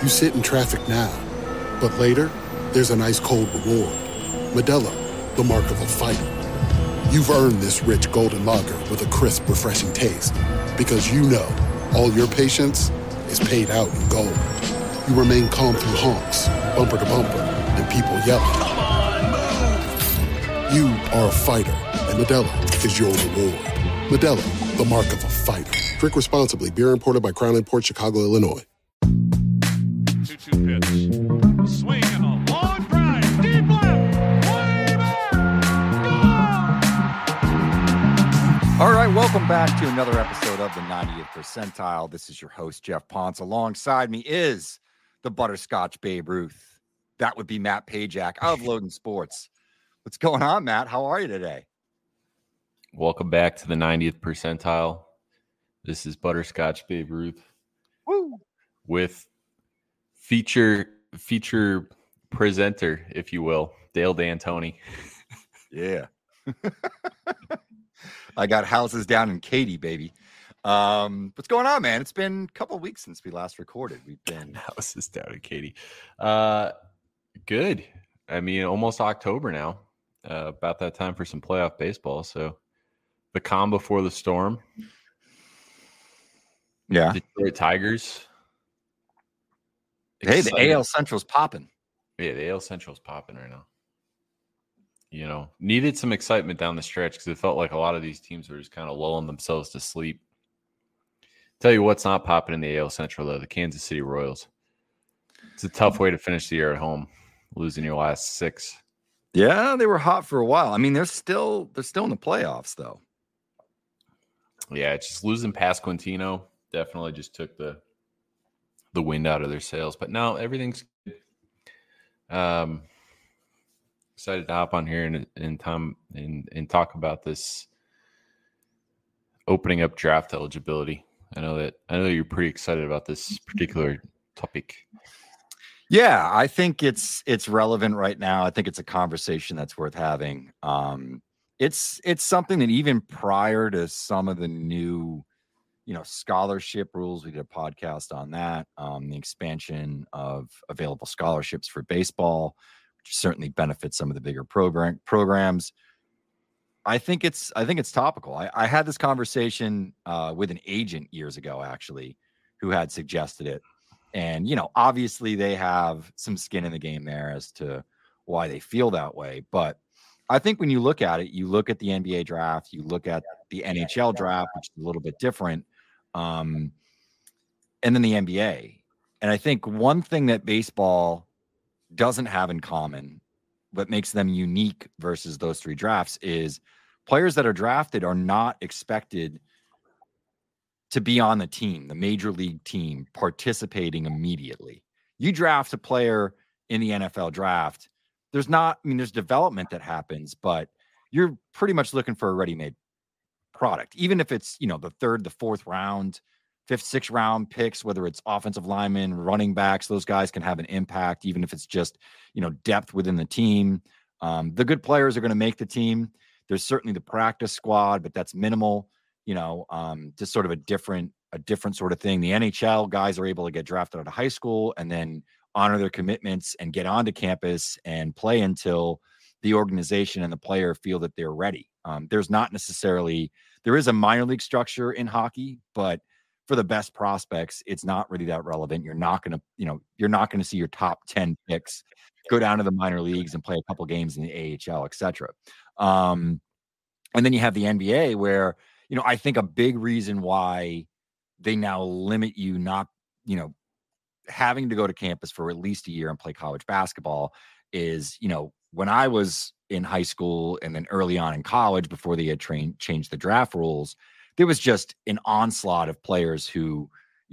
You sit in traffic now, but later, there's an ice-cold reward. Modelo, the mark of a fighter. You've earned this rich golden lager with a crisp, refreshing taste. Because you know, all your patience is paid out in gold. You remain calm through honks, bumper to bumper, and people yelling. Come on, move! You are a fighter, and Modelo is your reward. Modelo, the mark of a fighter. Drink responsibly. Beer imported by Crown Imports, Chicago, Illinois. 2-2 pitch. Swing and a long drive. Deep left. Way back. Gone! All right, welcome back to another episode of the 90th Percentile. This is your host, Jeff Ponce. Alongside me is the Butterscotch Babe Ruth. That would be Matt Pajak of Logan Sports. What's going on, Matt? How are you today? Welcome back to the 90th Percentile. This is Butterscotch Babe Ruth. Woo! With feature presenter, if you will, Dale D'Antoni. Yeah. I got houses down in Katy, baby. What's going on, man? It's been a couple of weeks since we last recorded. We've been houses down in Katy. Good. I mean, almost October now. About that time for some playoff baseball. So the calm before the storm. Yeah. Detroit Tigers. Hey, Excited. the AL Central's popping. Yeah, the AL Central's popping right now. You know, needed some excitement down the stretch because it felt like a lot of these teams were just kind of lulling themselves to sleep. Tell you what's not popping in the AL Central, though, the Kansas City Royals. It's a tough way to finish the year at home, losing your last 6. Yeah, they were hot for a while. I mean, they're still in the playoffs, though. Yeah, it's just losing Pasquantino definitely just took the wind out of their sails. But now everything's good. Excited to hop on here and talk about this opening up draft eligibility. I know you're pretty excited about this particular topic. Yeah, I think it's relevant right now. I think it's a conversation that's worth having. It's something that even prior to some of the new, scholarship rules, we did a podcast on that. The expansion of available scholarships for baseball, which certainly benefits some of the bigger programs. I think it's topical. I had this conversation with an agent years ago, actually, who had suggested it. And, obviously they have some skin in the game there as to why they feel that way. But I think when you look at it, you look at the NBA draft, you look at the NHL draft, which is a little bit different, and then the NBA. And I think one thing that baseball doesn't have in common, what makes them unique versus those 3 drafts, is players that are drafted are not expected to be on the team, the major league team, participating immediately. You draft a player in the NFL draft, there's development that happens, but you're pretty much looking for a ready-made product. Even if it's, the 3rd, the 4th round, 5th, 6th round picks, whether it's offensive linemen, running backs, those guys can have an impact, even if it's just, depth within the team. The good players are going to make the team. There's certainly the practice squad, but that's minimal. Just sort of a different sort of thing. The NHL guys are able to get drafted out of high school and then honor their commitments and get onto campus and play until the organization and the player feel that they're ready. There is a minor league structure in hockey, but for the best prospects, it's not really that relevant. You're not going to see your top 10 picks go down to the minor leagues and play a couple games in the AHL, et cetera. And then you have the NBA where, I think a big reason why they now limit you not, having to go to campus for at least a year and play college basketball is, when I was in high school and then early on in college before they had changed the draft rules, there was just an onslaught of players who,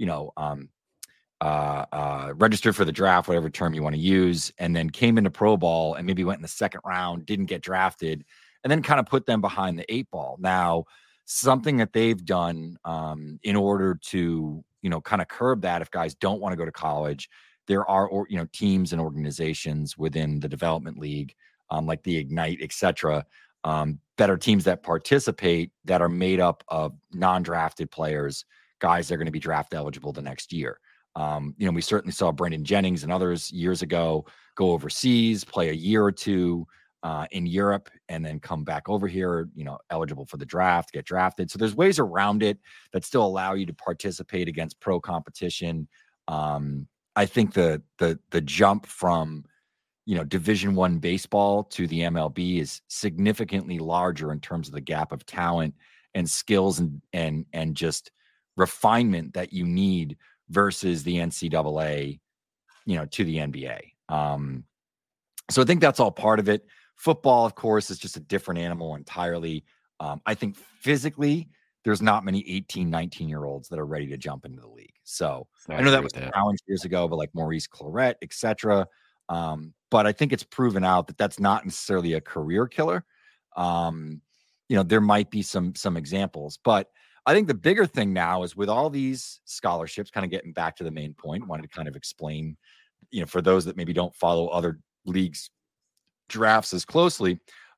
registered for the draft, whatever term you want to use, and then came into pro ball and maybe went in the 2nd round, didn't get drafted, and then kind of put them behind the 8 ball. Now, something that they've done in order to, kind of curb that if guys don't want to go to college, there are, teams and organizations within the development league, like the Ignite, et cetera, that are teams that participate that are made up of non-drafted players, guys that are going to be draft eligible the next year. We certainly saw Brandon Jennings and others years ago go overseas, play a year or two in Europe, and then come back over here, eligible for the draft, get drafted. So there's ways around it that still allow you to participate against pro competition. I think the jump from Division I baseball to the MLB is significantly larger in terms of the gap of talent and skills and just refinement that you need versus the NCAA, to the NBA. So I think that's all part of it. Football, of course, is just a different animal entirely. I think physically there's not many 18, 19-year-olds that are ready to jump into the league. So I know that was a challenge years ago, but like Maurice Clarett, et cetera. But I think it's proven out that that's not necessarily a career killer. There might be some examples, but I think the bigger thing now is with all these scholarships, kind of getting back to the main point, wanted to kind of explain, for those that maybe don't follow other leagues' drafts as closely.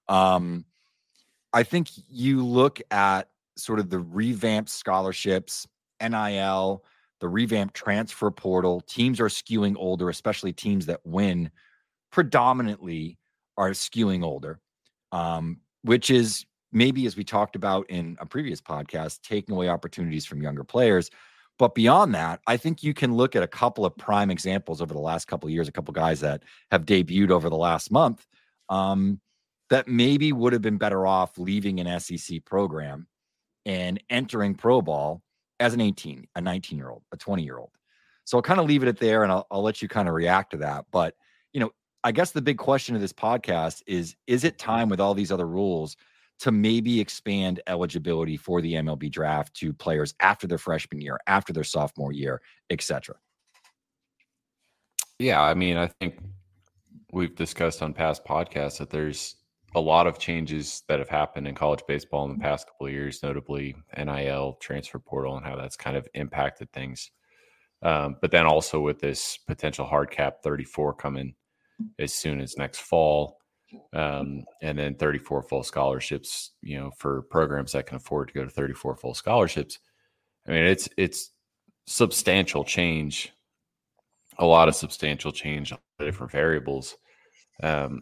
I think you look at sort of the revamped scholarships, NIL, the revamped transfer portal. Teams are skewing older, especially teams that win predominantly are skewing older, which is maybe, as we talked about in a previous podcast, taking away opportunities from younger players. But beyond that, I think you can look at a couple of prime examples over the last couple of years, a couple of guys that have debuted over the last month that maybe would have been better off leaving an SEC program and entering pro ball as an 18, a 19-year-old, a 20-year-old. So I'll kind of leave it at there, and I'll let you kind of react to that. But, I guess the big question of this podcast is it time with all these other rules to maybe expand eligibility for the MLB draft to players after their freshman year, after their sophomore year, et cetera? Yeah, I mean, I think we've discussed on past podcasts that there's a lot of changes that have happened in college baseball in the past couple of years, notably NIL, transfer portal, and how that's kind of impacted things. But then also with this potential hard cap 34 coming as soon as next fall, and then 34 full scholarships, for programs that can afford to go to 34 full scholarships. I mean, it's substantial change, a lot of substantial change on different variables. I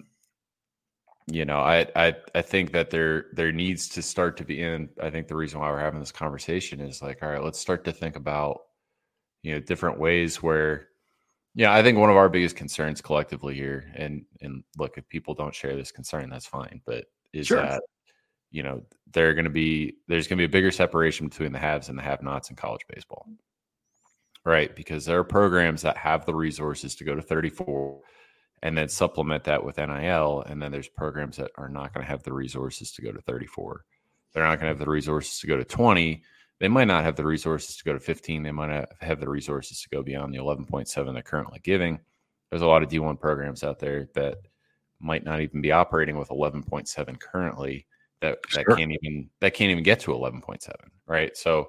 think that there needs to start to be in. I think the reason why we're having this conversation is like, all right, let's start to think about, different ways where, I think one of our biggest concerns collectively here, and look, if people don't share this concern, that's fine, but is sure. That, there's going to be a bigger separation between the haves and the have-nots in college baseball, right? Because there are programs that have the resources to go to 34 and then supplement that with NIL. And then there's programs that are not going to have the resources to go to 34. They're not going to have the resources to go to 20. They might not have the resources to go to 15. They might not have the resources to go beyond the 11.7 they're currently giving. There's a lot of D1 programs out there that might not even be operating with 11.7 currently that can't even get to 11.7, right? So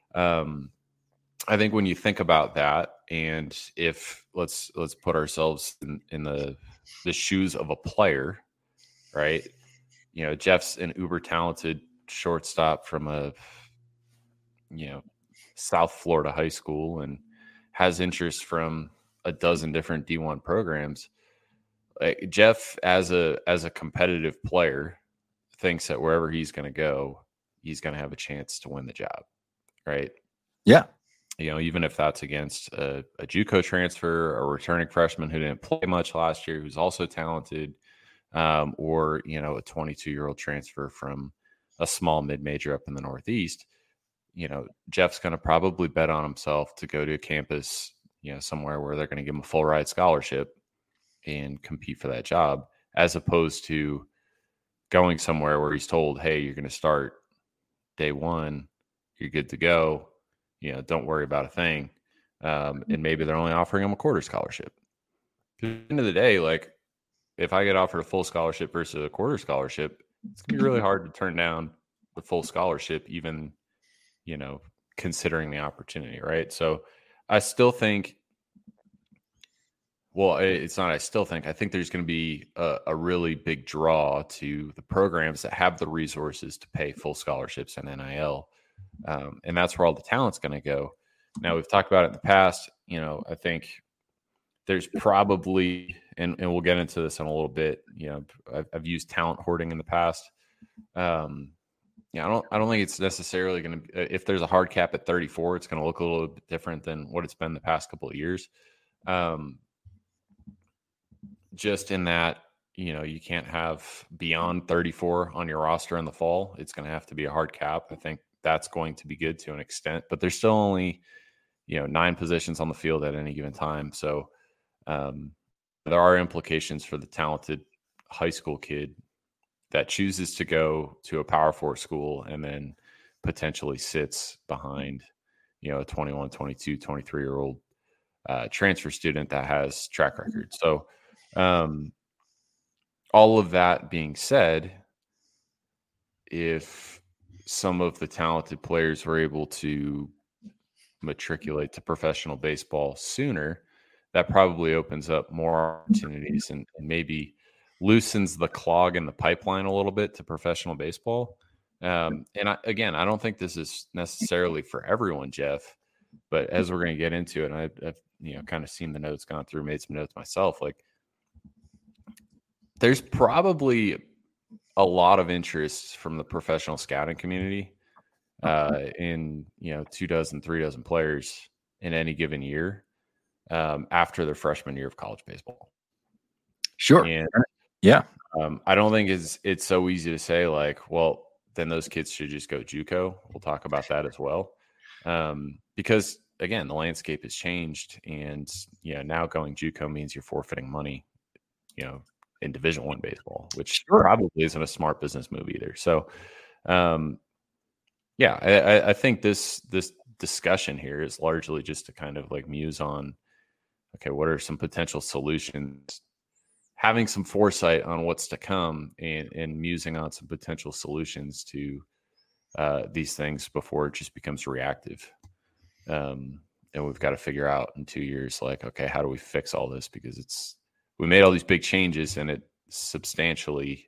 I think when you think about that, and if let's put ourselves in the shoes of a player, right? Jeff's an uber talented shortstop from a South Florida high school and has interest from a dozen different D1 programs. Jeff, as a competitive player, thinks that wherever he's going to go, he's going to have a chance to win the job, right? Yeah. Even if that's against a JUCO transfer, a returning freshman who didn't play much last year, who's also talented, or a 22-year-old transfer from a small mid-major up in the Northeast. Jeff's going to probably bet on himself to go to a campus, somewhere where they're going to give him a full ride scholarship and compete for that job, as opposed to going somewhere where he's told, hey, you're going to start day one, you're good to go, don't worry about a thing. And maybe they're only offering him a quarter scholarship. At the end of the day, like, if I get offered a full scholarship versus a quarter scholarship, it's going to be really hard to turn down the full scholarship, even considering the opportunity, right? So I still think, I think there's going to be a really big draw to the programs that have the resources to pay full scholarships and NIL. And that's where all the talent's going to go. Now, we've talked about it in the past. I think there's probably, and we'll get into this in a little bit. I've used talent hoarding in the past. I don't think it's necessarily going to. If there's a hard cap at 34, it's going to look a little bit different than what it's been the past couple of years. Just in that, you can't have beyond 34 on your roster in the fall. It's going to have to be a hard cap. I think that's going to be good to an extent, but there's still only 9 positions on the field at any given time. So there are implications for the talented high school kid that chooses to go to a Power 4 school and then potentially sits behind, a 21, 22, 23-year-old transfer student that has track record. So all of that being said, if some of the talented players were able to matriculate to professional baseball sooner, that probably opens up more opportunities and maybe loosens the clog in the pipeline a little bit to professional baseball. I don't think this is necessarily for everyone, Jeff, but as we're going to get into it, and I've kind of seen the notes, gone through, made some notes myself. Like, there's probably a lot of interest from the professional scouting community in 2 dozen, 3 dozen players in any given year after their freshman year of college baseball. Sure. And yeah. I don't think it's so easy to say, like, well, then those kids should just go JUCO. We'll talk about that as well. Because again, the landscape has changed, and now going JUCO means you're forfeiting money, in Division I baseball, which probably isn't a smart business move either. So, I think this discussion here is largely just to kind of like muse on, okay, what are some potential solutions, having some foresight on what's to come, and musing on some potential solutions to these things before it just becomes reactive. And we've got to figure out in 2 years, like, okay, how do we fix all this? Because we made all these big changes, and it substantially,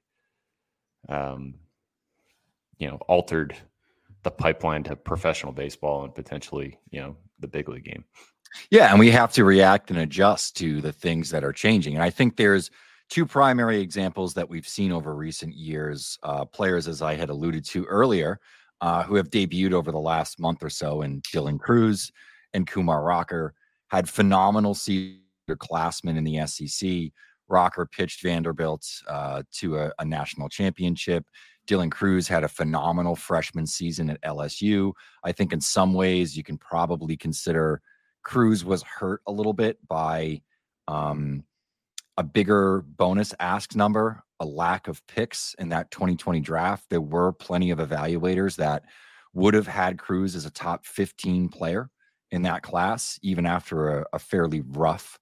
altered the pipeline to professional baseball and potentially, the big league game. Yeah, and we have to react and adjust to the things that are changing. And I think there's 2 primary examples that we've seen over recent years, players, as I had alluded to earlier, who have debuted over the last month or so, and Dylan Cruz and Kumar Rocker had phenomenal season. Classmen in the SEC. Rocker pitched Vanderbilt to a national championship. Dylan Cruz had a phenomenal freshman season at LSU. I think in some ways you can probably consider Cruz was hurt a little bit by a bigger bonus ask number, a lack of picks in that 2020 draft. There were plenty of evaluators that would have had Cruz as a top 15 player in that class, even after a fairly rough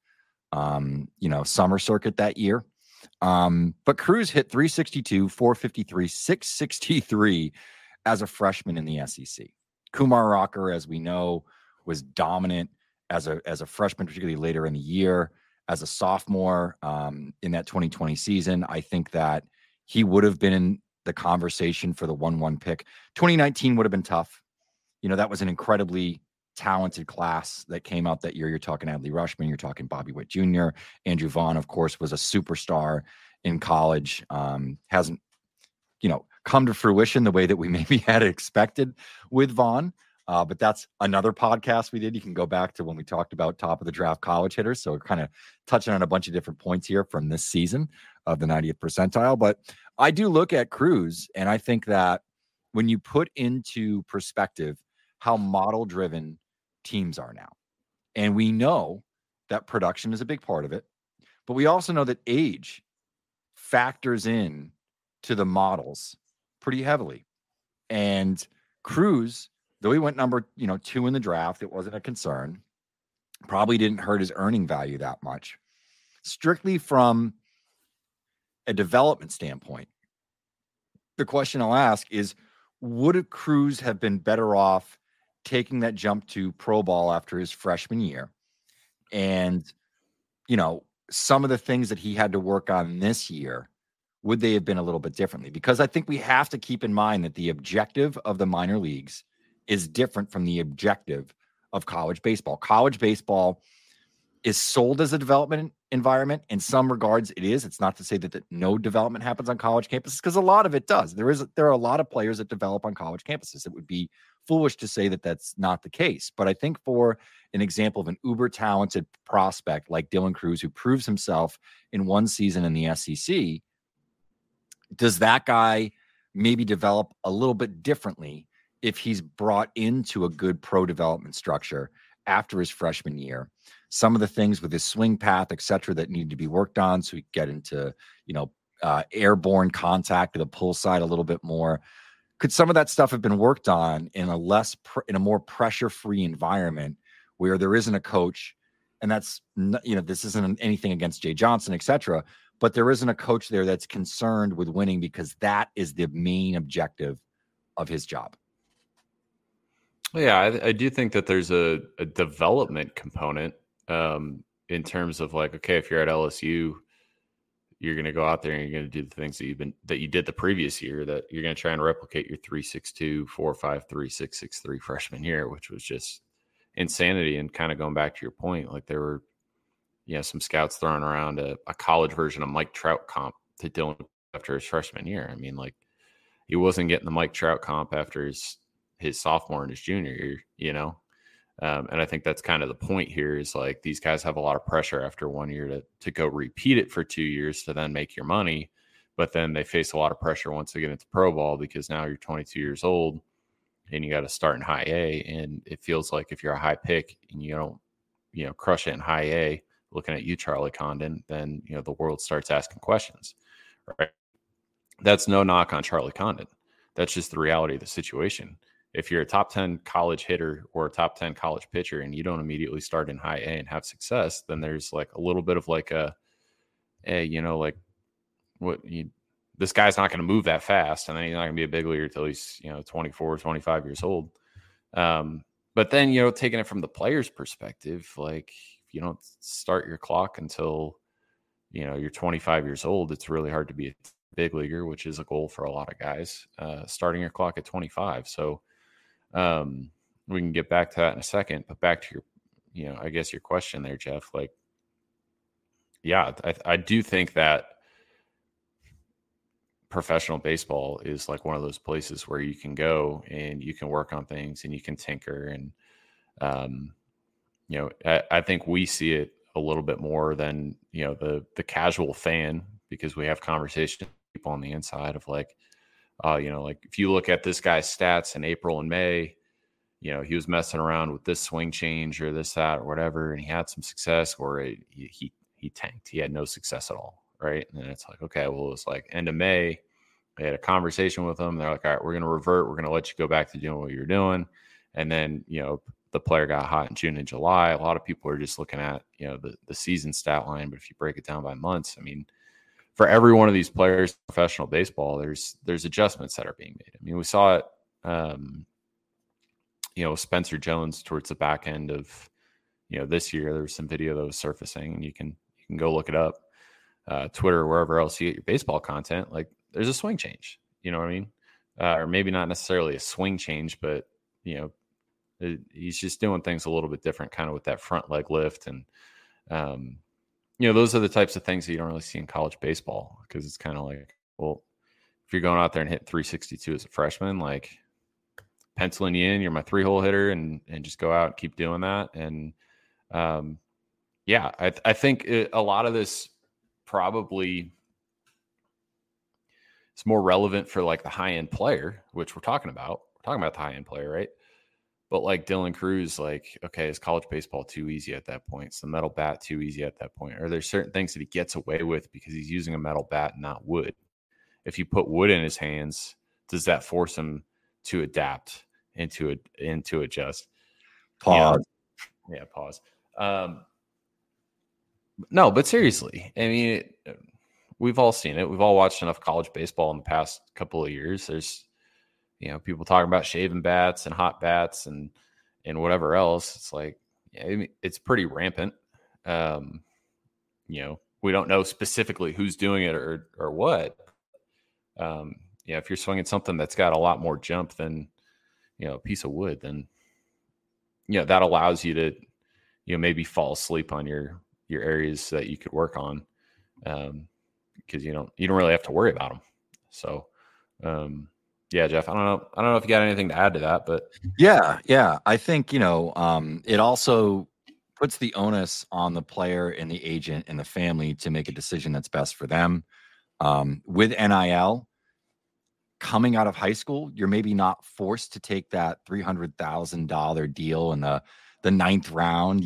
summer circuit that year. But Cruz hit 362, 453, 663 as a freshman in the SEC. Kumar Rocker, as we know, was dominant as a freshman, particularly later in the year. As a sophomore in that 2020 season, I think that he would have been in the conversation for the 1-1 pick. 2019 would have been tough. That was an incredibly talented class that came out that year. You're talking Adley Rutschman, you're talking Bobby Witt Jr. Andrew Vaughn, of course, was a superstar in college. Hasn't, come to fruition the way that we maybe had expected with Vaughn. But that's another podcast we did. You can go back to when we talked about top of the draft college hitters. So we're kind of touching on a bunch of different points here from this season of the 90th percentile. But I do look at Cruz, and I think that when you put into perspective how model-driven teams are now, and we know that production is a big part of it, but we also know that age factors in to the models pretty heavily. And Cruz, though he went number 2 in the draft, it wasn't a concern. Probably didn't hurt his earning value that much. Strictly from a development standpoint, the question I'll ask is, would Cruz have been better off taking that jump to pro ball after his freshman year? And, some of the things that he had to work on this year, would they have been a little bit differently? Because I think we have to keep in mind that the objective of the minor leagues is different from the objective of college baseball. College baseball is sold as a development environment. In some regards, it is. It's not to say that no development happens on college campuses, because a lot of it does. There are a lot of players that develop on college campuses. It would be foolish to say that that's not the case. But I think for an example of an uber talented prospect like Dylan Crews, who proves himself in one season in the SEC, does that guy maybe develop a little bit differently if he's brought into a good pro development structure after his freshman year? Some of the things with his swing path, et cetera, that need to be worked on so he can get into, airborne contact to the pull side a little bit more. Could some of that stuff have been worked on in a more pressure-free environment where there isn't a coach? And that's, this isn't anything against Jay Johnson, et cetera, but there isn't a coach there that's concerned with winning, because that is the main objective of his job. Yeah, I do think that there's a development component in terms of like, okay, if you're at LSU, you're going to go out there and you're going to do the things that you did the previous year, that you're going to try and replicate your 3.62, 4.53, 6.63 freshman year, which was just insanity. And kind of going back to your point, like there were, some scouts throwing around a college version of Mike Trout comp to Dylan after his freshman year. I mean, like he wasn't getting the Mike Trout comp after his sophomore and his junior year, and I think that's kind of the point here, is like these guys have a lot of pressure after 1 year to go repeat it for 2 years to then make your money. But then they face a lot of pressure once they get into pro ball, because now you're 22 years old and you got to start in high A. And it feels like if you're a high pick and you don't, crush it in high A, looking at you, Charlie Condon, then, the world starts asking questions, right? That's no knock on Charlie Condon. That's just the reality of the situation. If you're a top 10 college hitter or a top 10 college pitcher and you don't immediately start in high A and have success, then there's like a little bit of like this guy's not going to move that fast, and then he's not going to be a big leaguer until he's, 24, 25 years old. But then, taking it from the player's perspective, like if you don't start your clock until, you're 25 years old, it's really hard to be a big leaguer, which is a goal for a lot of guys, starting your clock at 25. So, we can get back to that in a second, but back to your, I guess your question there, Jeff, like, yeah, I do think that professional baseball is like one of those places where you can go and you can work on things and you can tinker. And, I think we see it a little bit more than, the casual fan, because we have conversations with people on the inside of like, like if you look at this guy's stats in April and May, he was messing around with this swing change or this, that, or whatever, and he had some success, or he tanked. He had no success at all, right? And then it's like, okay, well, it's like end of May, they had a conversation with him. They're like, all right, we're going to revert. We're going to let you go back to doing what you're doing. And then, the player got hot in June and July. A lot of people are just looking at, the season stat line, but if you break it down by months, I mean, for every one of these players in professional baseball, there's adjustments that are being made. I mean, we saw it, Spencer Jones towards the back end of, this year. There was some video that was surfacing, and you can go look it up, Twitter, wherever else you get your baseball content. Like there's a swing change, you know what I mean? Or maybe not necessarily a swing change, but he's just doing things a little bit different, kind of with that front leg lift. And, those are the types of things that you don't really see in college baseball, because it's kind of like, well, if you're going out there and hit 362 as a freshman, like penciling you in, you're my 3-hole hitter, and just go out and keep doing that. And I think a lot of this probably is more relevant for like the high-end player, which we're talking about. We're talking about the high-end player, right? But like Dylan Crews, like, okay, is college baseball too easy at that point? Is the metal bat too easy at that point? Or there's certain things that he gets away with because he's using a metal bat, not wood. If you put wood in his hands, does that force him to adapt and to adjust? Pause. Yeah, pause. No, but seriously, I mean, we've all seen it. We've all watched enough college baseball in the past couple of years. There's, people talking about shaving bats and hot bats and whatever else. It's like, it's pretty rampant. We don't know specifically who's doing it or what. If you're swinging something that's got a lot more jump than, a piece of wood, then, that allows you to, maybe fall asleep on your areas that you could work on, because you don't really have to worry about them. So, yeah, Jeff, I don't know if you got anything to add to that, but yeah, I think it also puts the onus on the player and the agent and the family to make a decision that's best for them. With NIL coming out of high school, you're maybe not forced to take that $300,000 deal in the ninth round,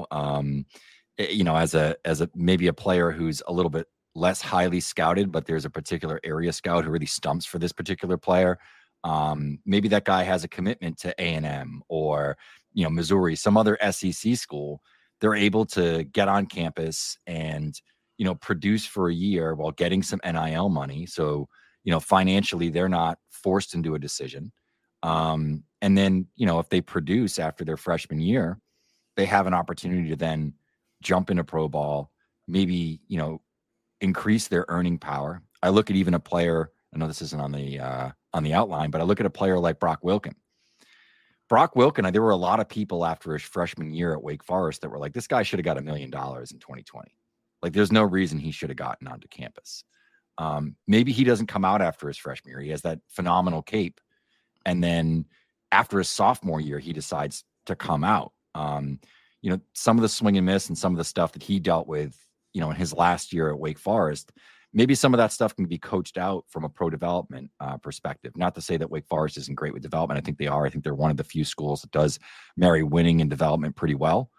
as a maybe a player who's a little bit less highly scouted, but there's a particular area scout who really stumps for this particular player. Maybe that guy has a commitment to A&M or, Missouri, some other SEC school. They're able to get on campus and, produce for a year while getting some NIL money. So, financially, they're not forced into a decision. And then, if they produce after their freshman year, they have an opportunity to then jump into pro ball, maybe, increase their earning power. I look at even a player, I know this isn't on the outline, but I look at a player like Brock Wilken. There were a lot of people after his freshman year at Wake Forest that were like, this guy should have got $1 million in 2020. Like, there's no reason he should have gotten onto campus. Maybe he doesn't come out after his freshman year. He has that phenomenal cape. And then after his sophomore year, he decides to come out. Some of the swing and miss and some of the stuff that he dealt with, in his last year at Wake Forest, maybe some of that stuff can be coached out from a pro development perspective. Not to say that Wake Forest isn't great with development. I think they are. I think they're one of the few schools that does marry winning and development pretty well.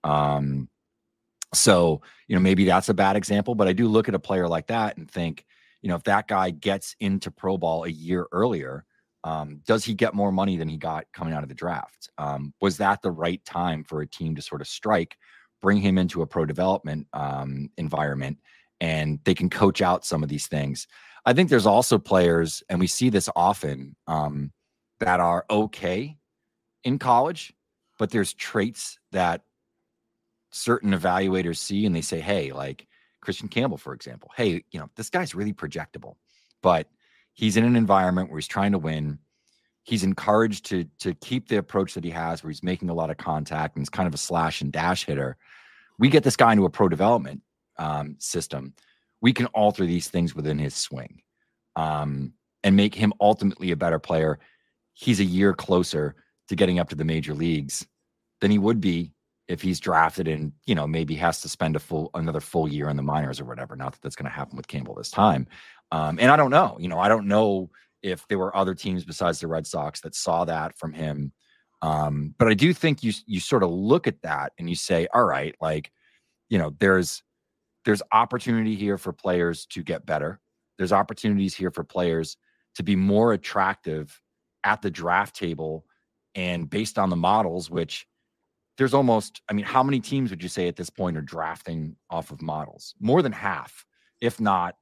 So, maybe that's a bad example, but I do look at a player like that and think, if that guy gets into pro ball a year earlier, does he get more money than he got coming out of the draft? Was that the right time for a team to sort of strike, bring him into a pro development environment, and they can coach out some of these things? I think there's also players, and we see this often, that are okay in college, but there's traits that certain evaluators see and they say, hey, like Christian Campbell, for example, hey, this guy's really projectable, but he's in an environment where he's trying to win. He's encouraged to keep the approach that he has, where he's making a lot of contact and he's kind of a slash and dash hitter. We get this guy into a pro development system. We can alter these things within his swing and make him ultimately a better player. He's a year closer to getting up to the major leagues than he would be if he's drafted and, maybe has to spend another full year in the minors or whatever. Not that that's going to happen with Campbell this time. And I don't know, I don't know if there were other teams besides the Red Sox that saw that from him. But I do think you sort of look at that and you say, all right, like, there's opportunity here for players to get better. There's opportunities here for players to be more attractive at the draft table and based on the models, which there's almost, how many teams would you say at this point are drafting off of models? More than half, if not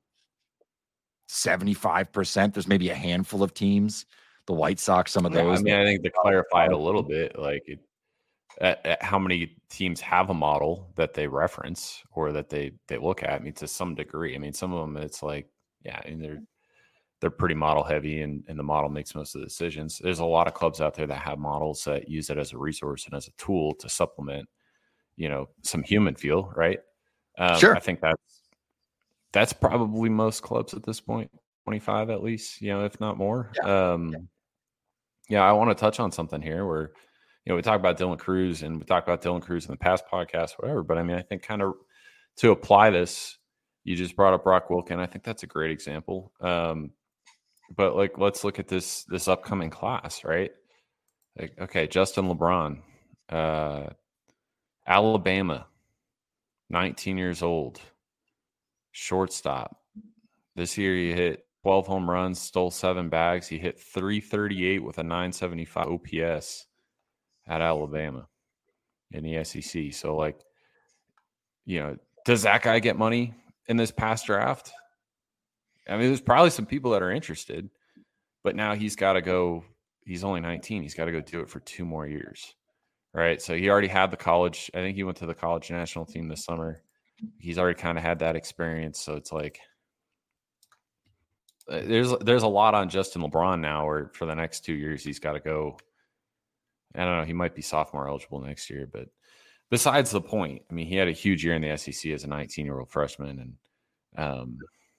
75%. There's maybe a handful of teams, the White Sox, some of those. I think to clarify it a little bit, like how many teams have a model that they reference or that they look at, to some degree. Some of them it's like, yeah, they're pretty model heavy and the model makes most of the decisions. There's a lot of clubs out there that have models that use it as a resource and as a tool to supplement, some human feel, right? Sure. I think that's probably most clubs at this point, 25 at least, if not more. Yeah. I want to touch on something here where, we talk about Dylan Crews and we talked about Dylan Crews in the past podcast, whatever. But I think kind of to apply this, you just brought up Brock Wilken. I think that's a great example. But like, let's look at this upcoming class, right? Like, okay, Justin LeBron, Alabama, 19 years old, shortstop. This year he hit 12 home runs, stole 7 bags. He hit 338 with a 975 OPS at Alabama in the SEC. So, like, does that guy get money in this past draft? There's probably some people that are interested, but now he's got to go. He's only 19. He's got to go do it for 2 more years, right? So he already had the college. I think he went to the college national team this summer. He's already kind of had that experience. So it's like there's a lot on Justin LeBron now, where for the next 2 years he's got to go I don't know. He might be sophomore eligible next year, but besides the point, I mean, he had a huge year in the SEC as a 19-year-old freshman, and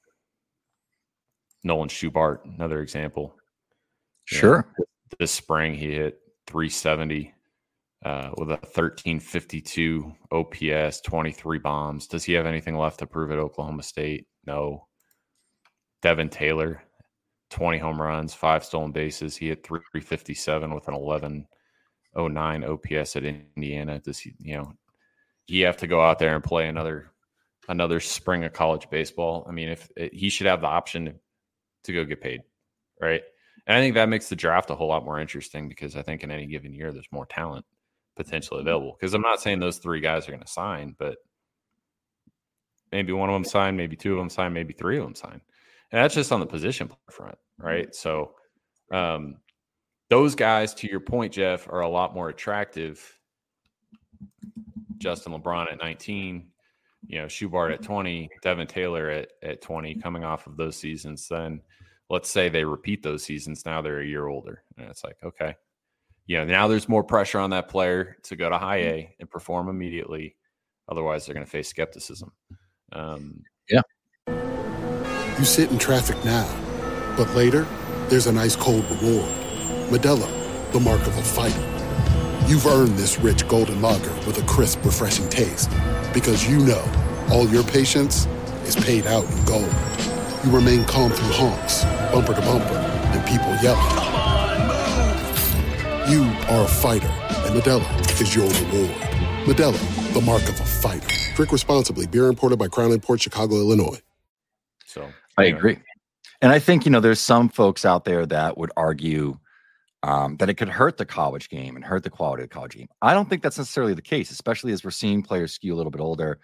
Nolan Schubart, another example. Sure. This spring, he hit 370 with a 1352 OPS, 23 bombs. Does he have anything left to prove at Oklahoma State? No. Devin Taylor, 20 home runs, 5 stolen bases. He hit 357 with an 1109 OPS at Indiana. Does he have to go out there and play another spring of college baseball? I mean, if he should have the option to go get paid, right? And I think that makes the draft a whole lot more interesting because I think in any given year there's more talent potentially available. Because I'm not saying those 3 guys are going to sign, but maybe one of them sign, maybe 2 of them sign, maybe 3 of them sign. And that's just on the position front, right? So those guys, to your point, Jeff, are a lot more attractive. Justin LeBron at 19, Schubart at 20, Devin Taylor at 20, coming off of those seasons. Then let's say they repeat those seasons. Now they're a year older. And it's like, okay, now there's more pressure on that player to go to high A and perform immediately. Otherwise, they're going to face skepticism. Yeah. You sit in traffic now, but later, there's an ice cold reward. Modelo, the mark of a fighter. You've earned this rich golden lager with a crisp, refreshing taste. Because all your patience is paid out in gold. You remain calm through honks, bumper to bumper, and people yelling. Come on, move. You are a fighter, and Modelo is your reward. Modelo, the mark of a fighter. Drink responsibly. Beer imported by Crown Imports, Chicago, Illinois. So I agree. And I think, there's some folks out there that would argue that it could hurt the college game and hurt the quality of the college game. I don't think that's necessarily the case, especially as we're seeing players skew a little bit older.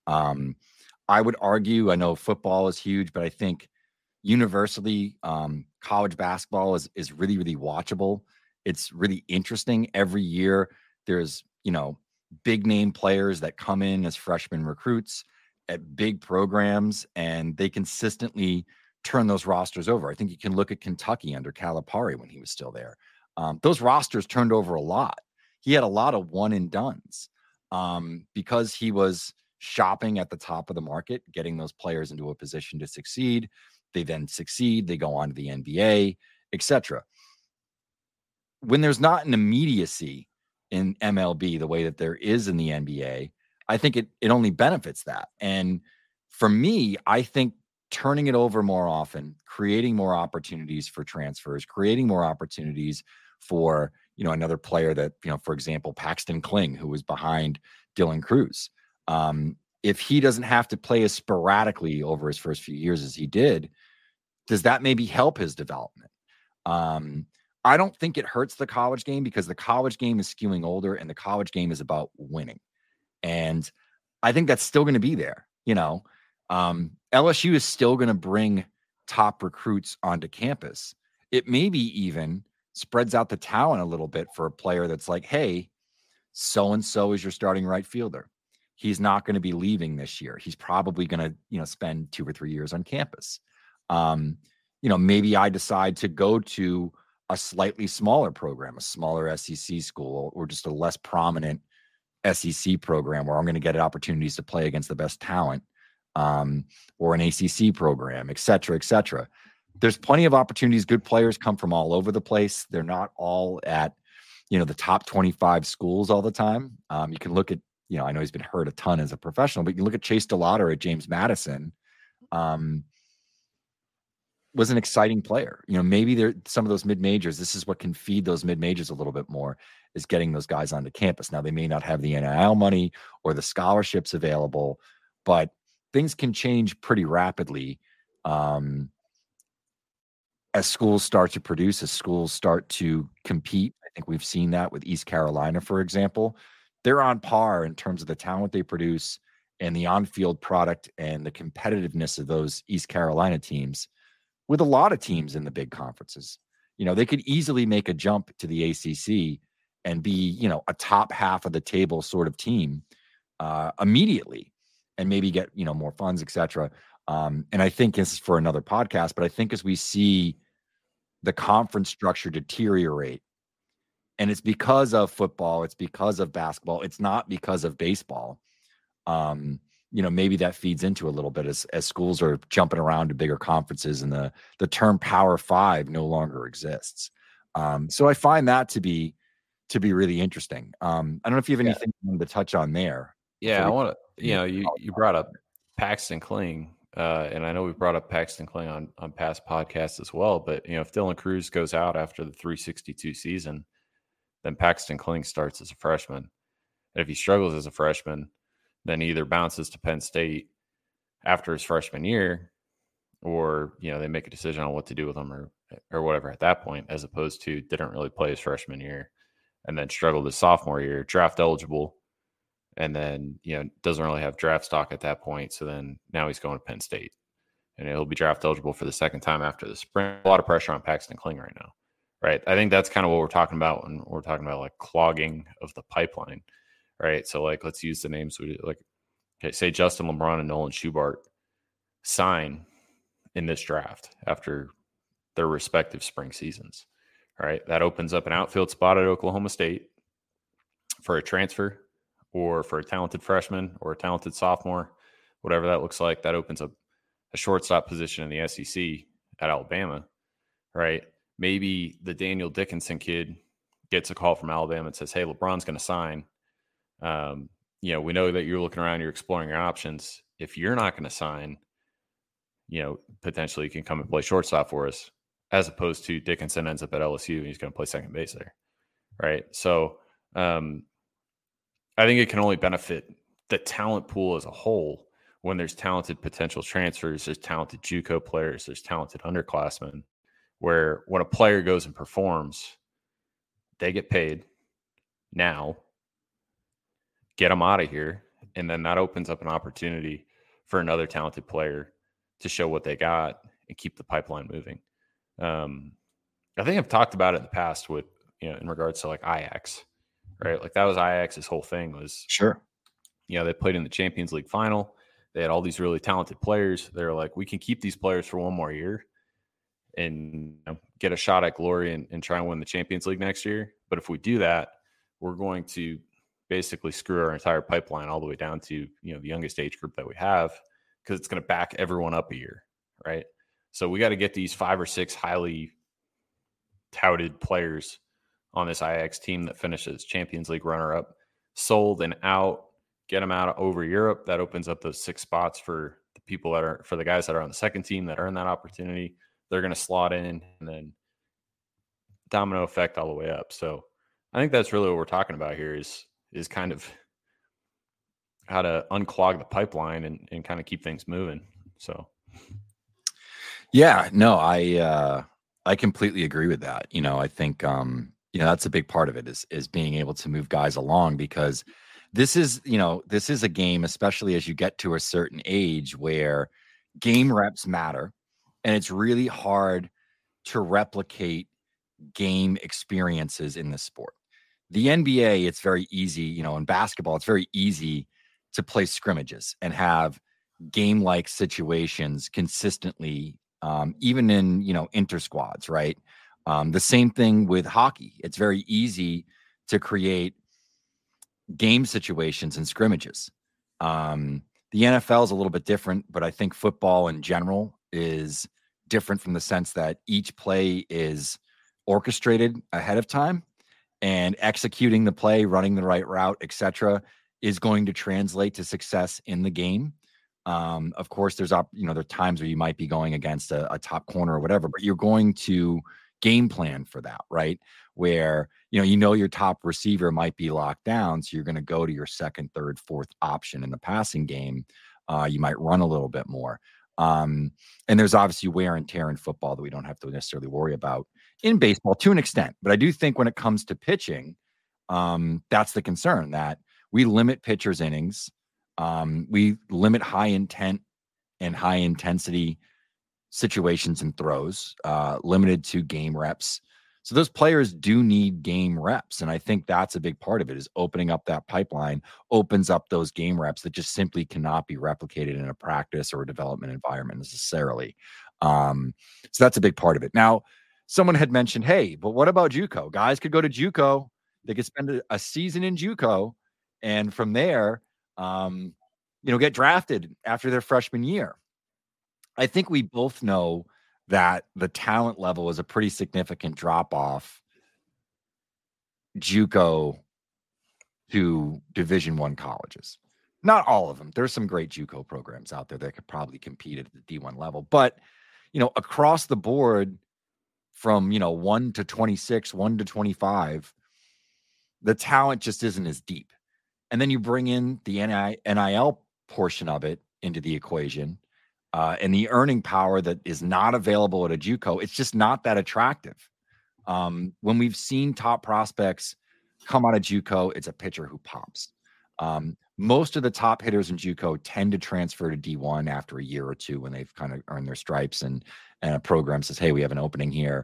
I would argue, I know football is huge, but I think universally college basketball is really, really watchable. It's really interesting. Every year there's, big name players that come in as freshman recruits at big programs, and they consistently turn those rosters over. I think you can look at Kentucky under Calipari when he was still there. Those rosters turned over a lot. He had a lot of one and dones because he was shopping at the top of the market, getting those players into a position to succeed. They then succeed. They go on to the NBA, etc. When there's not an immediacy in MLB the way that there is in the NBA, I think it only benefits that. And for me, I think turning it over more often, creating more opportunities for transfers, creating more opportunities for, another player that, for example, Paxton Kling, who was behind Dylan Cruz. If he doesn't have to play as sporadically over his first few years as he did, does that maybe help his development? I don't think it hurts the college game because the college game is skewing older and the college game is about winning. And I think that's still going to be there. LSU is still going to bring top recruits onto campus. It maybe even spreads out the talent a little bit for a player that's like, hey, so-and-so is your starting right fielder. He's not going to be leaving this year. He's probably going to, spend 2 or 3 years on campus. Maybe I decide to go to a slightly smaller program, a smaller SEC school, or just a less prominent SEC program where I'm going to get opportunities to play against the best talent, or an ACC program, et cetera, et cetera. There's plenty of opportunities. Good players come from all over the place. They're not all at, the top 25 schools all the time. You can look at, I know he's been hurt a ton as a professional, but you can look at Chase DeLauder at James Madison. Was an exciting player. Maybe some of those mid-majors, this is what can feed those mid-majors a little bit more, is getting those guys onto campus. Now, they may not have the NIL money or the scholarships available, but things can change pretty rapidly as schools start to produce, as schools start to compete. I think we've seen that with East Carolina, for example. They're on par in terms of the talent they produce and the on-field product and the competitiveness of those East Carolina teams with a lot of teams in the big conferences. They could easily make a jump to the ACC and be, a top half of the table sort of team immediately and maybe get, more funds, et cetera. And I think this is for another podcast, but I think as we see the conference structure deteriorate And it's because of football. It's because of basketball. It's not because of baseball. Maybe that feeds into a little bit as schools are jumping around to bigger conferences and the term Power Five no longer exists. So I find that to be really interesting. I don't know if you have anything you wanted to touch on there. Yeah, I want to, you brought up Paxton Kling, and I know we've brought up Paxton Kling on past podcasts as well, but, if Dylan Cruz goes out after the 362 season, then Paxton Kling starts as a freshman. And if he struggles as a freshman, then he either bounces to Penn State after his freshman year, or, they make a decision on what to do with him or whatever at that point, as opposed to didn't really play his freshman year and then struggled his sophomore year, draft eligible, and then, doesn't really have draft stock at that point. So then now he's going to Penn State, and he'll be draft eligible for the second time after the spring. A lot of pressure on Paxton Kling right now, right? I think that's kind of what we're talking about when we're talking about like clogging of the pipeline, right? So like, let's use the names. Say Justin LeBron and Nolan Schubart sign in this draft after their respective spring seasons, right? That opens up an outfield spot at Oklahoma State for a transfer, or for a talented freshman or a talented sophomore, whatever that looks like. That opens up a shortstop position in the SEC at Alabama, right? Maybe the Daniel Dickinson kid gets a call from Alabama and says, hey, LeBron's going to sign. We know that you're looking around, you're exploring your options. If you're not going to sign, potentially you can come and play shortstop for us, as opposed to Dickinson ends up at LSU and he's going to play second base there, right? So, I think it can only benefit the talent pool as a whole when there's talented potential transfers, there's talented JUCO players, there's talented underclassmen, where when a player goes and performs, they get paid now, get them out of here, and then that opens up an opportunity for another talented player to show what they got and keep the pipeline moving. I think I've talked about it in the past with, in regards to like Ajax. Right, like that was Ajax's whole thing was sure. They played in the Champions League final. They had all these really talented players. They were like, we can keep these players for one more year and get a shot at glory and try and win the Champions League next year. But if we do that, we're going to basically screw our entire pipeline all the way down to the youngest age group that we have, because it's going to back everyone up a year, right? So we got to get these 5 or 6 highly touted players on this Ajax team that finishes Champions League runner-up, sold and out, get them out over Europe. That opens up those 6 spots for the guys that are on the second team that earn that opportunity. They're going to slot in, and then domino effect all the way up. So I think that's really what we're talking about here is kind of how to unclog the pipeline and kind of keep things moving. So. Yeah, no, I completely agree with that. I think, that's a big part of it is being able to move guys along, because this is a game, especially as you get to a certain age, where game reps matter, and it's really hard to replicate game experiences in the sport. The NBA, it's very easy, in basketball, it's very easy to play scrimmages and have game-like situations consistently, even in, inter squads, right? The same thing with hockey. It's very easy to create game situations and scrimmages. The NFL is a little bit different, but I think football in general is different from the sense that each play is orchestrated ahead of time, and executing the play, running the right route, etc., is going to translate to success in the game. Of course, there are times where you might be going against a top corner or whatever, but you're going to game plan for that, right? Where, your top receiver might be locked down. So you're going to go to your second, third, fourth option in the passing game. You might run a little bit more. And there's obviously wear and tear in football that we don't have to necessarily worry about in baseball to an extent. But I do think when it comes to pitching, that's the concern, that we limit pitchers' innings. We limit high intent and high intensity situations and throws, limited to game reps. So those players do need game reps. And I think that's a big part of it, is opening up that pipeline, opens up those game reps that just simply cannot be replicated in a practice or a development environment necessarily. So that's a big part of it. Now, someone had mentioned, hey, but what about JUCO? Guys could go to JUCO They could spend a season in JUCO, and from there, get drafted after their freshman year. I think we both know that the talent level is a pretty significant drop off JUCO to Division I colleges. Not all of them. There's some great JUCO programs out there that could probably compete at the D1 level, but across the board from 1 to 26, 1 to 25, the talent just isn't as deep. And then you bring in the NIL portion of it into the equation, and the earning power that is not available at a JUCO. It's just not that attractive. When we've seen top prospects come out of JUCO, it's a pitcher who pops. Most of the top hitters in JUCO tend to transfer to D1 after a year or two when they've kind of earned their stripes, and a program says, "Hey, we have an opening here."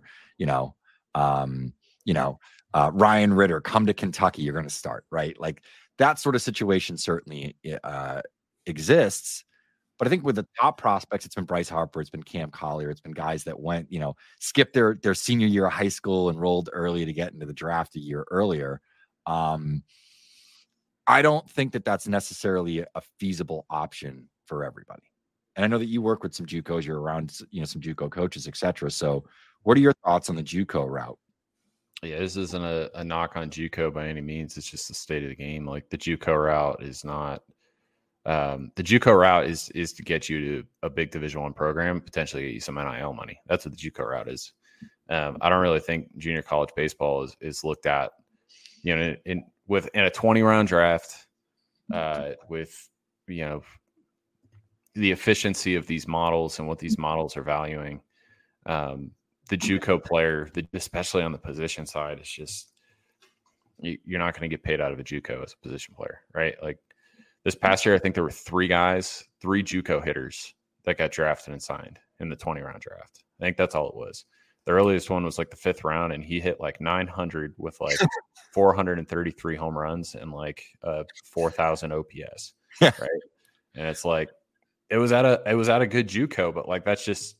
Ryan Ritter, come to Kentucky, you're going to start, right? Like that sort of situation certainly exists. But I think with the top prospects, it's been Bryce Harper, it's been Cam Collier, it's been guys that went, skipped their senior year of high school, enrolled early to get into the draft a year earlier. I don't think that that's necessarily a feasible option for everybody. And I know that you work with some JUCOs, you're around, some JUCO coaches, et cetera. So what are your thoughts on the JUCO route? Yeah, this isn't a knock on JUCO by any means. It's just the state of the game. Like the JUCO route is not, the JUCO route is to get you to a big Division I program, potentially get you some NIL money. That's what the JUCO route is. I don't really think junior college baseball is looked at, in a 20-round draft, with the efficiency of these models and what these models are valuing. The JUCO player, especially on the position side, is just you're not going to get paid out of a JUCO as a position player, right? Like this past year, I think there were three JUCO hitters that got drafted and signed in the 20-round draft. I think that's all it was. The earliest one was like the 5th round, and he hit like 900 with like 433 home runs and like 4,000 OPS, right? And it's like it was at a good JUCO, but like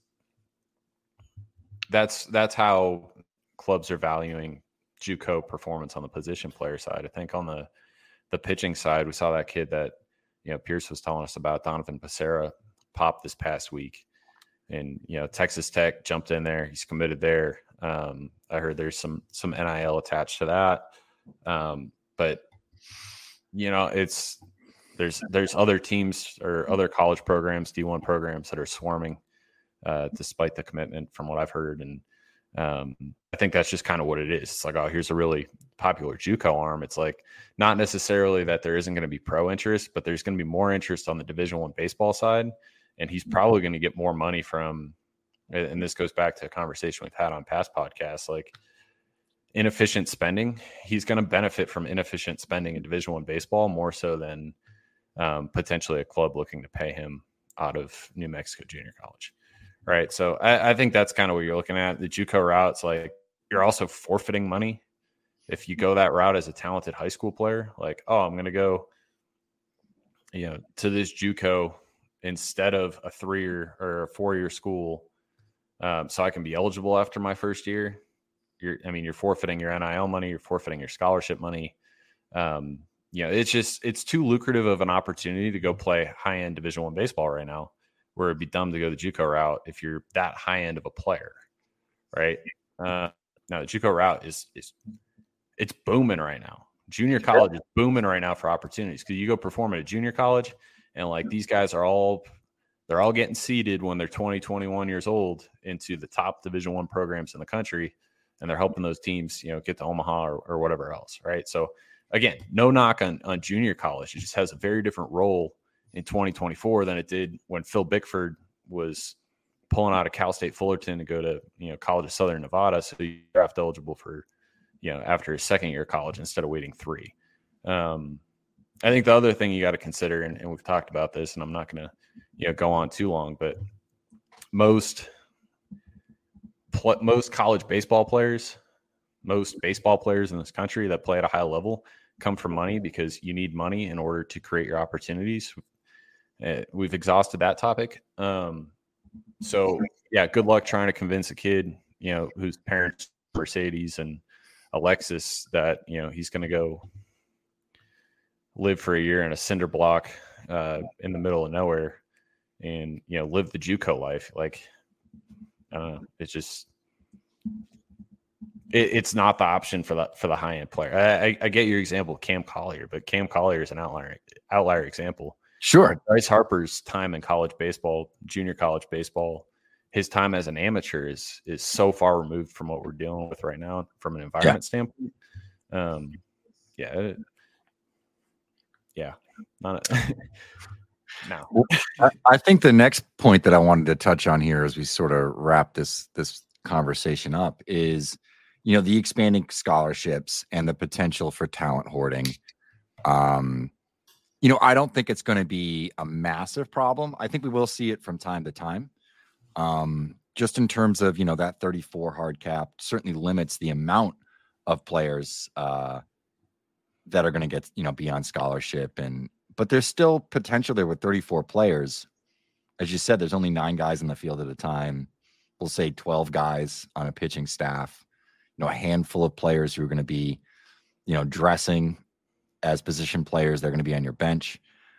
that's how clubs are valuing JUCO performance on the position player side. I think on the pitching side, we saw that kid that Pierce was telling us about, Donovan Becerra, pop this past week. And Texas Tech jumped in there. He's committed there. I heard there's some NIL attached to that. But there's other teams or other college programs, D1 programs that are swarming, despite the commitment from what I've heard. And I think that's just kind of what it is. It's like, oh, here's a really popular JUCO arm. It's like not necessarily that there isn't going to be pro interest, but there's going to be more interest on the Division I baseball side. And he's probably going to get more money from, and this goes back to a conversation we've had on past podcasts, like inefficient spending. He's going to benefit from inefficient spending in Division I baseball more so than potentially a club looking to pay him out of New Mexico Junior College. Right. So I think that's kind of what you're looking at. The JUCO route, it's like you're also forfeiting money if you go that route as a talented high school player. Like, oh, I'm going to go, to this JUCO instead of a 3-year or a 4-year school, so I can be eligible after my first year. You're forfeiting your NIL money, you're forfeiting your scholarship money. It's too lucrative of an opportunity to go play high-end Division I baseball right now, where it'd be dumb to go the JUCO route if you're that high end of a player, right? Now the JUCO route it's booming right now. Junior college is booming right now for opportunities because you go perform at a junior college, and like these guys they're all getting seeded when they're 20, 21 years old into the top Division I programs in the country, and they're helping those teams, get to Omaha or whatever else, right? So again, no knock on junior college. It just has a very different role in 2024 than it did when Phil Bickford was pulling out of Cal State Fullerton to go to, College of Southern Nevada. So he's draft eligible for, after his second year of college instead of waiting 3. I think the other thing you got to consider, and we've talked about this, and I'm not going to, go on too long, but most college baseball players, most baseball players in this country that play at a high level come from money because you need money in order to create your opportunities. We've exhausted that topic. So yeah, good luck trying to convince a kid, whose parents Mercedes and Alexis that, he's going to go live for a year in a cinder block in the middle of nowhere and, live the JUCO life. Like, I don't know. It's just, it's not the option for the high end player. I get your example, Cam Collier, but Cam Collier is an outlier example. Sure. Bryce Harper's time in college baseball, junior college baseball, his time as an amateur is so far removed from what we're dealing with right now from an environment standpoint. Not no. I think the next point that I wanted to touch on here as we sort of wrap this conversation up is, the expanding scholarships and the potential for talent hoarding. I don't think it's going to be a massive problem. I think we will see it from time to time. Just in terms of, that 34 hard cap certainly limits the amount of players that are going to get, be on scholarship. But there's still potential there with 34 players. As you said, there's only 9 guys in the field at a time. We'll say 12 guys on a pitching staff, a handful of players who are going to be, dressing as position players. They're going to be on your bench.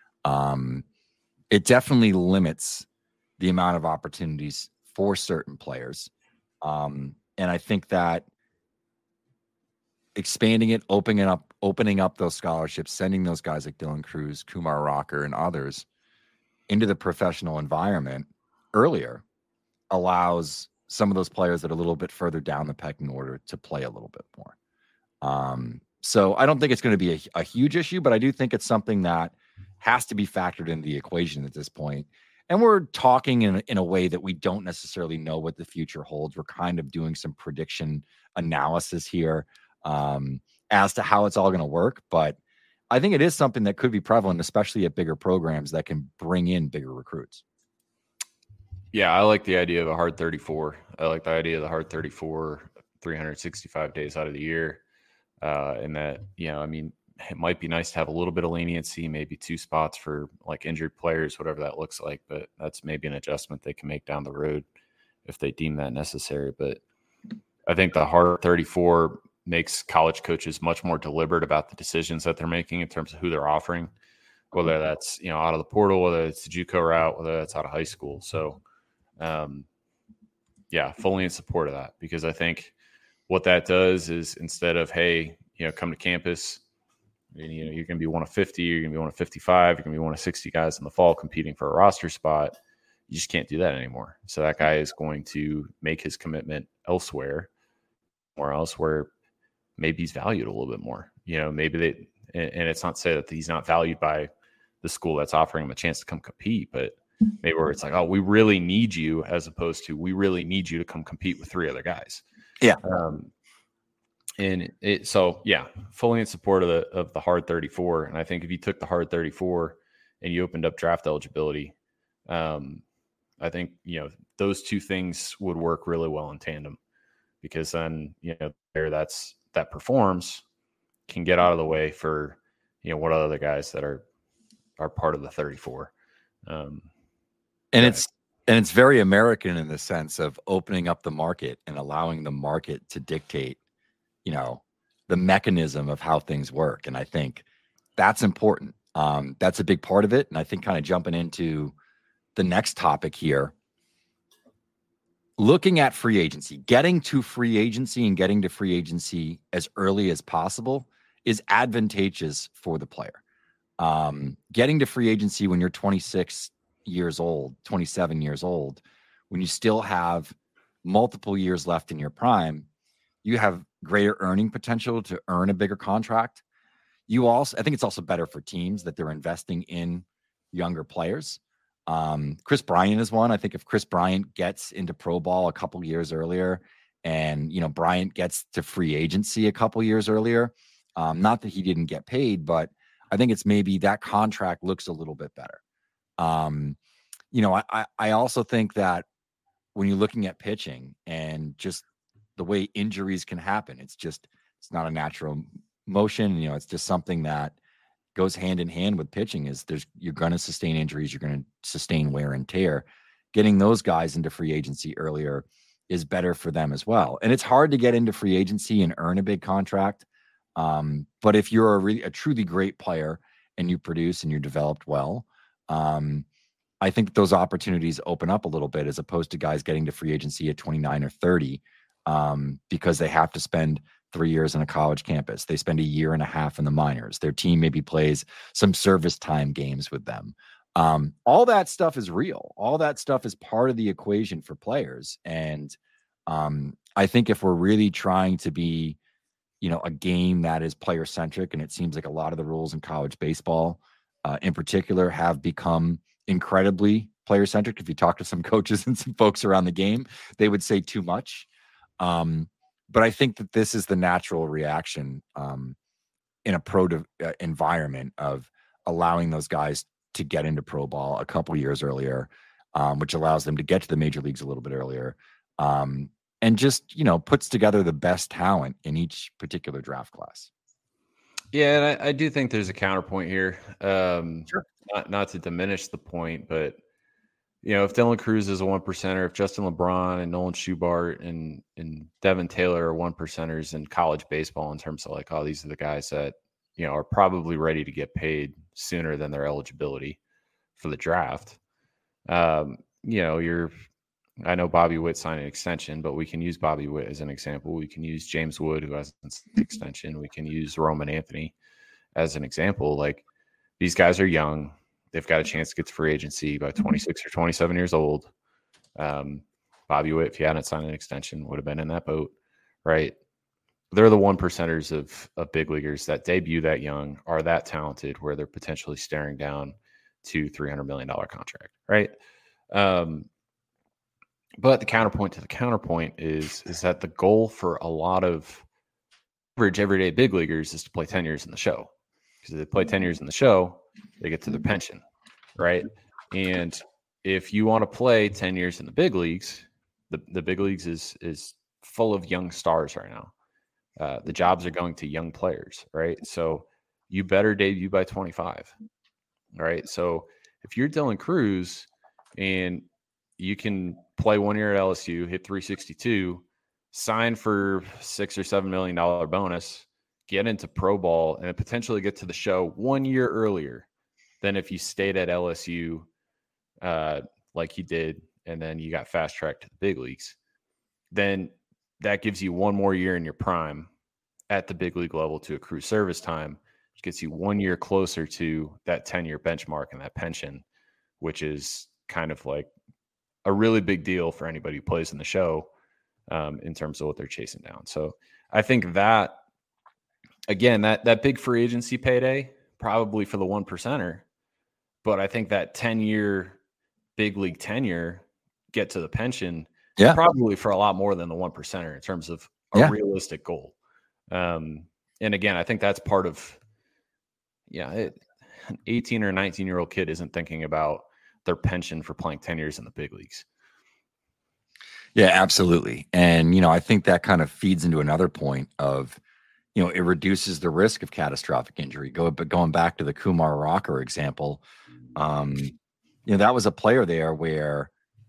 It definitely limits the amount of opportunities for certain players. And I think that expanding it, opening up those scholarships, sending those guys like Dylan Cruz, Kumar Rocker, and others into the professional environment earlier allows some of those players that are a little bit further down the pecking order to play a little bit more. So I don't think it's going to be a huge issue, but I do think it's something that has to be factored into the equation at this point. And we're talking in a way that we don't necessarily know what the future holds. We're kind of doing some prediction analysis here as to how it's all going to work. But I think it is something that could be prevalent, especially at bigger programs that can bring in bigger recruits. Yeah, I like the idea of a hard 34. I like the idea of the hard 34, 365 days out of the year. And that, it might be nice to have a little bit of leniency, maybe 2 spots for like injured players, whatever that looks like. But that's maybe an adjustment they can make down the road if they deem that necessary. But I think the hard 34 makes college coaches much more deliberate about the decisions that they're making in terms of who they're offering, whether that's, out of the portal, whether it's the JUCO route, whether that's out of high school. So, fully in support of that, because I think what that does is instead of, hey, come to campus, and, you're going to be one of 50, you're going to be one of 55, you're going to be one of 60 guys in the fall competing for a roster spot. You just can't do that anymore. So that guy is going to make his commitment elsewhere, or else where maybe he's valued a little bit more. Maybe and it's not to say that he's not valued by the school that's offering him a chance to come compete, but maybe where it's like, oh, we really need you, as opposed to we really need you to come compete with 3 other guys. Yeah. Fully in support of the hard 34. And I think if you took the hard 34 and you opened up draft eligibility, I think, those 2 things would work really well in tandem, because then, that performs can get out of the way for, what other guys that are part of the 34. And it's very American in the sense of opening up the market and allowing the market to dictate, the mechanism of how things work. And I think that's important. That's a big part of it. And I think kind of jumping into the next topic here, looking at free agency, getting to free agency and getting to free agency as early as possible is advantageous for the player. Getting to free agency when you're 26 years old, 27 years old, when you still have multiple years left in your prime, you have greater earning potential to earn a bigger contract. I think it's also better for teams that they're investing in younger players. Chris Bryant is one. I think if Chris Bryant gets into pro ball a couple years earlier and, Bryant gets to free agency a couple years earlier, not that he didn't get paid, but I think it's maybe that contract looks a little bit better. I also think that when you're looking at pitching and just the way injuries can happen, it's not a natural motion. It's just something that goes hand in hand with pitching. You're going to sustain injuries. You're going to sustain wear and tear. Getting those guys into free agency earlier is better for them as well. And it's hard to get into free agency and earn a big contract. But if you're a truly great player and you produce and you're developed well, I think those opportunities open up a little bit as opposed to guys getting to free agency at 29 or 30 because they have to spend 3 years on a college campus. They spend a year and a half in the minors. Their team maybe plays some service time games with them. All that stuff is real. All that stuff is part of the equation for players. And I think if we're really trying to be, a game that is player centric, and it seems like a lot of the rules in college baseball in particular have become incredibly player centric. If you talk to some coaches and some folks around the game, they would say too much. But I think that this is the natural reaction in a pro environment of allowing those guys to get into pro ball a couple years earlier, which allows them to get to the major leagues a little bit earlier, and just, puts together the best talent in each particular draft class. Yeah, and I do think there's a counterpoint here. Sure. Not to diminish the point, but if Dylan Cruz is a 1%er, if Justin LeBron and Nolan Schubart and Devin Taylor are 1%ers in college baseball in terms of like, oh, these are the guys that, are probably ready to get paid sooner than their eligibility for the draft. I know Bobby Witt signed an extension, but we can use Bobby Witt as an example. We can use James Wood, who has an extension. We can use Roman Anthony as an example. Like, these guys are young. They've got a chance to get to free agency by 26 or 27 years old. Bobby Witt, if he hadn't signed an extension, would have been in that boat, right? They're the 1%ers of big leaguers that debut that young, are that talented, where they're potentially staring down $200-300 million contract, right? But the counterpoint to the counterpoint is that the goal for a lot of average everyday big leaguers is to play 10 years in the show. Because if they play 10 years in the show, they get to their pension, right? And if you want to play 10 years in the big leagues, the big leagues is full of young stars right now. The jobs are going to young players, right? So you better debut by 25, right? So if you're Dylan Cruz and you can play 1 year at LSU, hit 362, sign for $6 or $7 million bonus, get into pro ball, and potentially get to the show 1 year earlier than if you stayed at LSU like you did, and then you got fast tracked to the big leagues, then that gives you one more year in your prime at the big league level to accrue service time, which gets you 1 year closer to that 10-year benchmark and that pension, which is kind of like a really big deal for anybody who plays in the show in terms of what they're chasing down. So I think that, again, that big free agency payday, probably for the 1%er, but I think that 10-year big league tenure, get to the pension, probably for a lot more than the 1%er in terms of a realistic goal. And again, I think that's part of, an 18 or 19-year-old kid isn't thinking about their pension for playing 10 years in the big leagues. Yeah, absolutely. And, I think that kind of feeds into another point of, it reduces the risk of catastrophic injury. Going back to the Kumar Rocker example, that was a player there where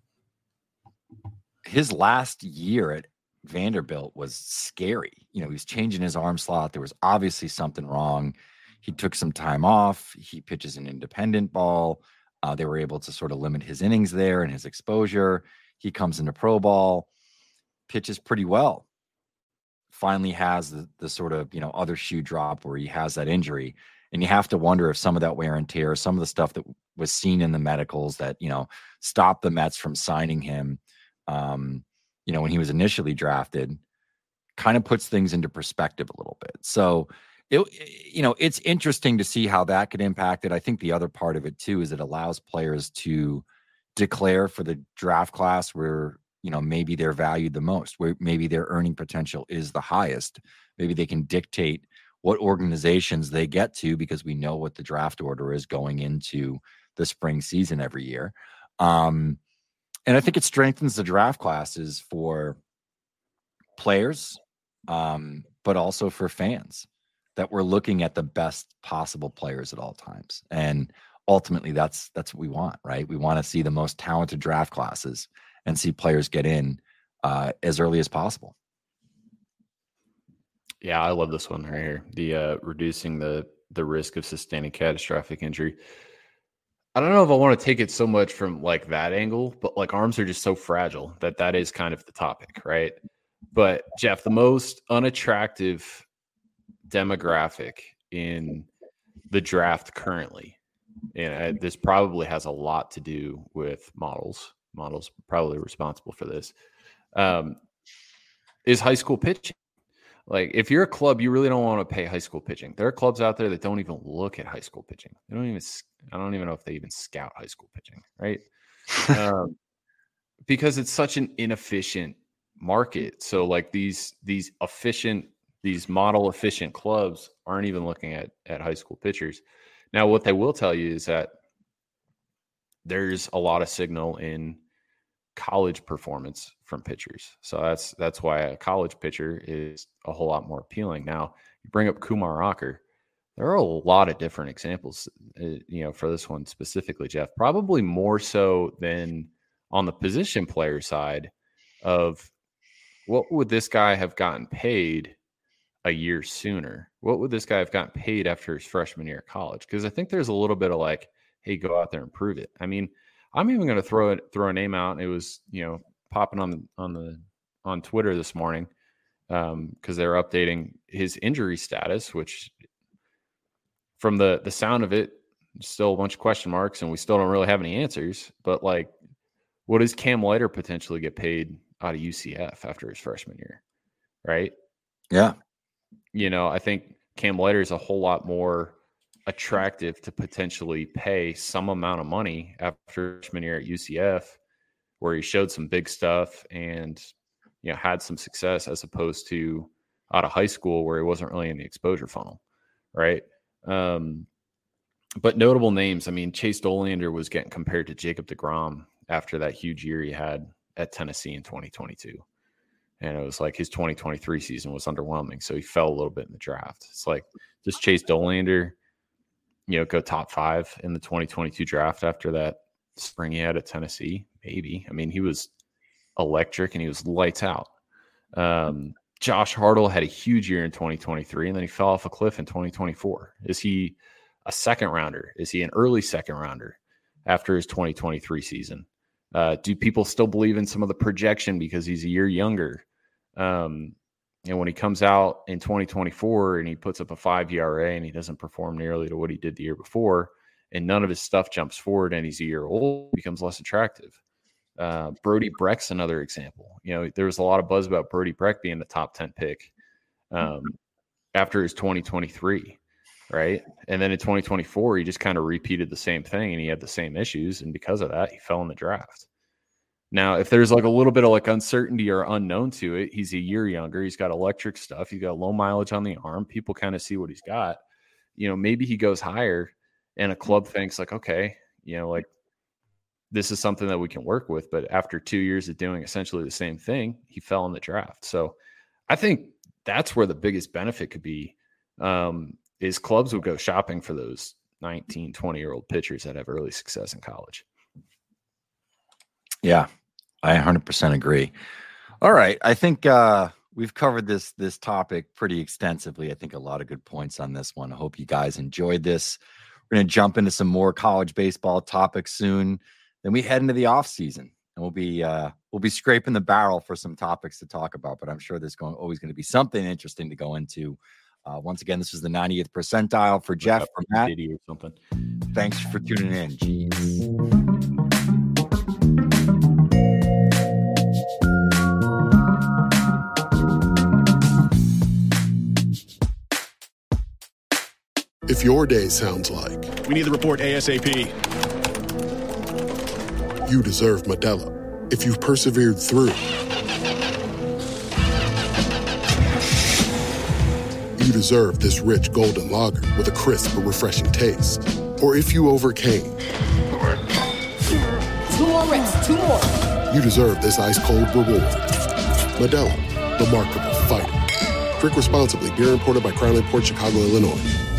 his last year at Vanderbilt was scary. He was changing his arm slot. There was obviously something wrong. He took some time off. He pitches an independent ball. They were able to sort of limit his innings there and his exposure. He comes into pro ball, pitches pretty well. Finally has the sort of, other shoe drop where he has that injury. And you have to wonder if some of that wear and tear, some of the stuff that was seen in the medicals that, stopped the Mets from signing him, when he was initially drafted, kind of puts things into perspective a little bit. So, it's interesting to see how that could impact it. I think the other part of it too is it allows players to declare for the draft class where, maybe they're valued the most, where maybe their earning potential is the highest. Maybe they can dictate what organizations they get to because we know what the draft order is going into the spring season every year. And I think it strengthens the draft classes for players, but also for fans, that we're looking at the best possible players at all times. And ultimately that's what we want, right? We want to see the most talented draft classes and see players get in as early as possible. Yeah, I love this one right here. The reducing the risk of sustaining catastrophic injury. I don't know if I want to take it so much from like that angle, but like arms are just so fragile that is kind of the topic, right? But Jeff, the most unattractive demographic in the draft currently, and this probably has a lot to do with models. Models probably responsible for this. Is high school pitching. Like, if you're a club, you really don't want to pay high school pitching. There are clubs out there that don't even look at high school pitching. I don't even know if they even scout high school pitching, right? Because it's such an inefficient market. So, like these model efficient clubs aren't even looking at high school pitchers. Now, what they will tell you is that there's a lot of signal in college performance from pitchers. So that's why a college pitcher is a whole lot more appealing. Now, you bring up Kumar Rocker. There are a lot of different examples, for this one specifically, Jeff, probably more so than on the position player side of what would this guy have gotten paid a year sooner? What would this guy have gotten paid after his freshman year of college? Because I think there's a little bit of like, hey, go out there and prove it. I mean, I'm even going to throw a name out. It was, popping on Twitter this morning because they're updating his injury status, which from the sound of it, still a bunch of question marks, and we still don't really have any answers. But like, what does Cam Leiter potentially get paid out of UCF after his freshman year? Right? Yeah. I think Cam Leiter is a whole lot more attractive to potentially pay some amount of money after freshman year at UCF, where he showed some big stuff and had some success, as opposed to out of high school where he wasn't really in the exposure funnel, right? But notable names, I mean, Chase Dollander was getting compared to Jacob deGrom after that huge year he had at Tennessee in 2022. And it was like his 2023 season was underwhelming, so he fell a little bit in the draft. It's like, does Chase Dollander go top 5 in the 2022 draft after that spring he had at Tennessee? Maybe. I mean, he was electric and he was lights out. Josh Hartle had a huge year in 2023, and then he fell off a cliff in 2024. Is he a second rounder? Is he an early second rounder after his 2023 season? Do people still believe in some of the projection because he's a year younger? And when he comes out in 2024 and he puts up a 5 ERA and he doesn't perform nearly to what he did the year before, and none of his stuff jumps forward and he's a year old, it becomes less attractive. Brody Brecht's another example. There was a lot of buzz about Brody Brecht being the top 10 pick after his 2023, right? And then in 2024, he just kind of repeated the same thing and he had the same issues. And because of that, he fell in the draft. Now, if there's like a little bit of like uncertainty or unknown to it, he's a year younger. He's got electric stuff. He's got low mileage on the arm. People kind of see what he's got. Maybe he goes higher and a club thinks like, okay, like this is something that we can work with. But after 2 years of doing essentially the same thing, he fell in the draft. So I think that's where the biggest benefit could be, is clubs would go shopping for those 19, 20-year-old pitchers that have early success in college. Yeah, I 100% agree. All right. I think we've covered this topic pretty extensively. I think a lot of good points on this one. I hope you guys enjoyed this. We're going to jump into some more college baseball topics soon. Then we head into the off season, and we'll be scraping the barrel for some topics to talk about. But I'm sure there's always going to be something interesting to go into. Once again, this is the 90th percentile for Jeff, for Matt. Or something. Thanks for tuning in. Jeez. If your day sounds like We need the report ASAP. you deserve Modelo. If you've persevered through, you deserve this rich golden lager with a crisp but refreshing taste. Or if you overcame, 2 more reps, 2 more. you deserve this ice-cold reward. Modelo, the mark of a fighter. Drink responsibly. Beer imported by Crown Imports, Chicago, Illinois.